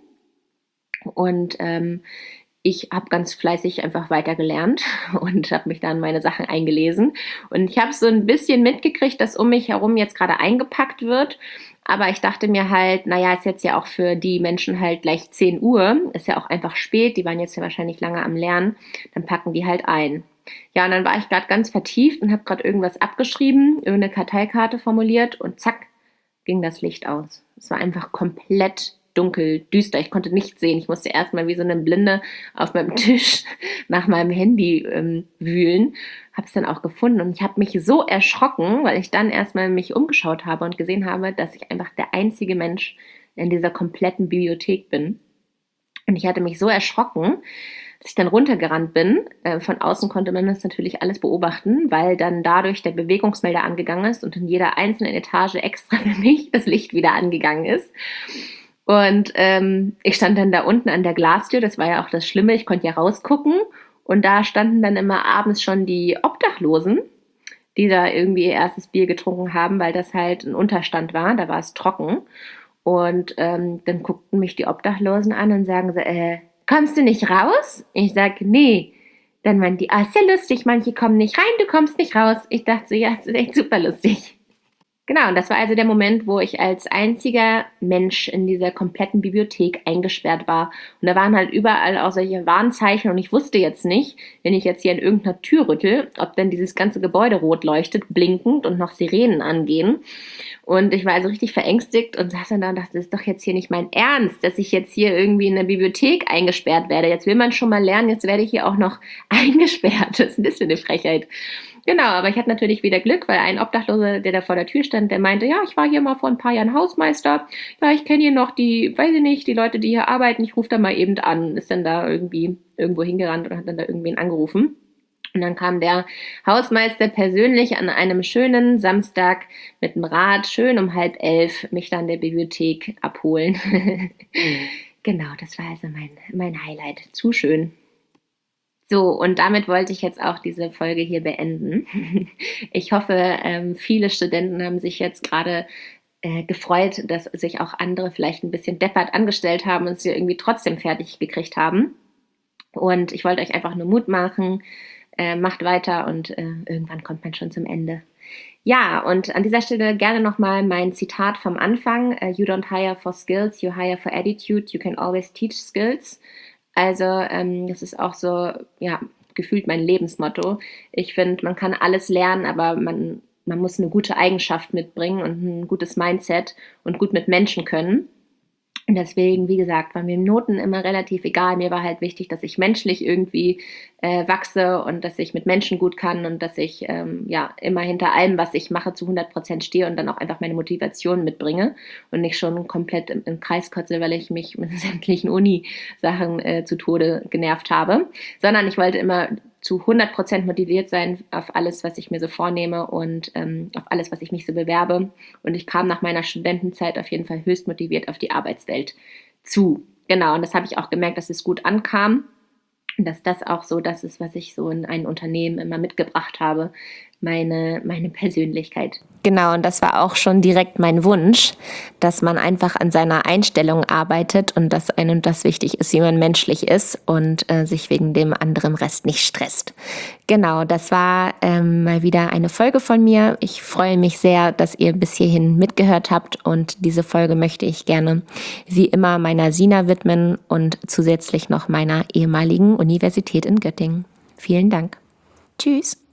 Und ähm, ich habe ganz fleißig einfach weiter gelernt und habe mich dann meine Sachen eingelesen. Und ich habe so ein bisschen mitgekriegt, dass um mich herum jetzt gerade eingepackt wird. Aber ich dachte mir halt, naja, ist jetzt ja auch für die Menschen halt gleich zehn Uhr. Ist ja auch einfach spät, die waren jetzt ja wahrscheinlich lange am Lernen. Dann packen die halt ein. Ja, und dann war ich gerade ganz vertieft und habe gerade irgendwas abgeschrieben, irgendeine Karteikarte formuliert und zack, ging das Licht aus. Es war einfach komplett dunkel, düster. Ich konnte nichts sehen. Ich musste erstmal wie so eine Blinde auf meinem Tisch nach meinem Handy ähm, wühlen. Habe es dann auch gefunden und ich habe mich so erschrocken, weil ich dann erstmal mich umgeschaut habe und gesehen habe, dass ich einfach der einzige Mensch in dieser kompletten Bibliothek bin. Und ich hatte mich so erschrocken, dass ich dann runtergerannt bin. Äh, von außen konnte man das natürlich alles beobachten, weil dann dadurch der Bewegungsmelder angegangen ist und in jeder einzelnen Etage extra für mich das Licht wieder angegangen ist. Und ähm, ich stand dann da unten an der Glastür, das war ja auch das Schlimme, ich konnte ja rausgucken und da standen dann immer abends schon die Obdachlosen, die da irgendwie ihr erstes Bier getrunken haben, weil das halt ein Unterstand war, da war es trocken. Und ähm, dann guckten mich die Obdachlosen an und sagen so, äh, kommst du nicht raus? Ich sage, nee. Dann meinen die, ah, ist ja lustig, manche kommen nicht rein, du kommst nicht raus. Ich dachte so, ja, das ist echt super lustig. Genau, und das war also der Moment, wo ich als einziger Mensch in dieser kompletten Bibliothek eingesperrt war. Und da waren halt überall auch solche Warnzeichen und ich wusste jetzt nicht, wenn ich jetzt hier an irgendeiner Tür rüttel, ob dann dieses ganze Gebäude rot leuchtet, blinkend und noch Sirenen angehen. Und ich war also richtig verängstigt und saß dann da und dachte, das ist doch jetzt hier nicht mein Ernst, dass ich jetzt hier irgendwie in der Bibliothek eingesperrt werde. Jetzt will man schon mal lernen, jetzt werde ich hier auch noch eingesperrt. Was ist denn das für eine Frechheit? Genau, aber ich hatte natürlich wieder Glück, weil ein Obdachloser, der da vor der Tür stand, der meinte, ja, ich war hier mal vor ein paar Jahren Hausmeister. Ja, ich kenne hier noch die, weiß ich nicht, die Leute, die hier arbeiten. Ich rufe da mal eben an. Ist dann da irgendwie irgendwo hingerannt und hat dann da irgendwen angerufen. Und dann kam der Hausmeister persönlich an einem schönen Samstag mit dem Rad, schön um halb elf, mich dann der Bibliothek abholen. Genau, das war also mein, mein Highlight. Zu schön. So, und damit wollte ich jetzt auch diese Folge hier beenden. Ich hoffe, ähm, viele Studenten haben sich jetzt gerade äh, gefreut, dass sich auch andere vielleicht ein bisschen deppert angestellt haben und sie irgendwie trotzdem fertig gekriegt haben. Und ich wollte euch einfach nur Mut machen, äh, macht weiter und äh, irgendwann kommt man schon zum Ende. Ja, und an dieser Stelle gerne nochmal mein Zitat vom Anfang. Uh, you don't hire for skills, you hire for attitude. You can always teach skills. Also ähm, das ist auch so, ja, gefühlt mein Lebensmotto. Ich finde, man kann alles lernen, aber man, man muss eine gute Eigenschaft mitbringen und ein gutes Mindset und gut mit Menschen können. Und deswegen, wie gesagt, waren mir Noten immer relativ egal. Mir war halt wichtig, dass ich menschlich irgendwie äh, wachse und dass ich mit Menschen gut kann und dass ich ähm, ja immer hinter allem, was ich mache, zu hundert Prozent stehe und dann auch einfach meine Motivation mitbringe und nicht schon komplett im, im Kreis kotze, weil ich mich mit sämtlichen Uni-Sachen äh, zu Tode genervt habe, sondern ich wollte immer zu hundert Prozent motiviert sein auf alles, was ich mir so vornehme und ähm, auf alles, was ich mich so bewerbe. Und ich kam nach meiner Studentenzeit auf jeden Fall höchst motiviert auf die Arbeitswelt zu. Genau, und das habe ich auch gemerkt, dass es gut ankam und dass das auch so das ist, was ich so in ein Unternehmen immer mitgebracht habe, meine, meine Persönlichkeit. Genau, und das war auch schon direkt mein Wunsch, dass man einfach an seiner Einstellung arbeitet und dass einem das wichtig ist, wie man menschlich ist und äh, sich wegen dem anderen Rest nicht stresst. Genau, das war ähm, mal wieder eine Folge von mir. Ich freue mich sehr, dass ihr bis hierhin mitgehört habt und diese Folge möchte ich gerne wie immer meiner Sina widmen und zusätzlich noch meiner ehemaligen Universität in Göttingen. Vielen Dank. Tschüss.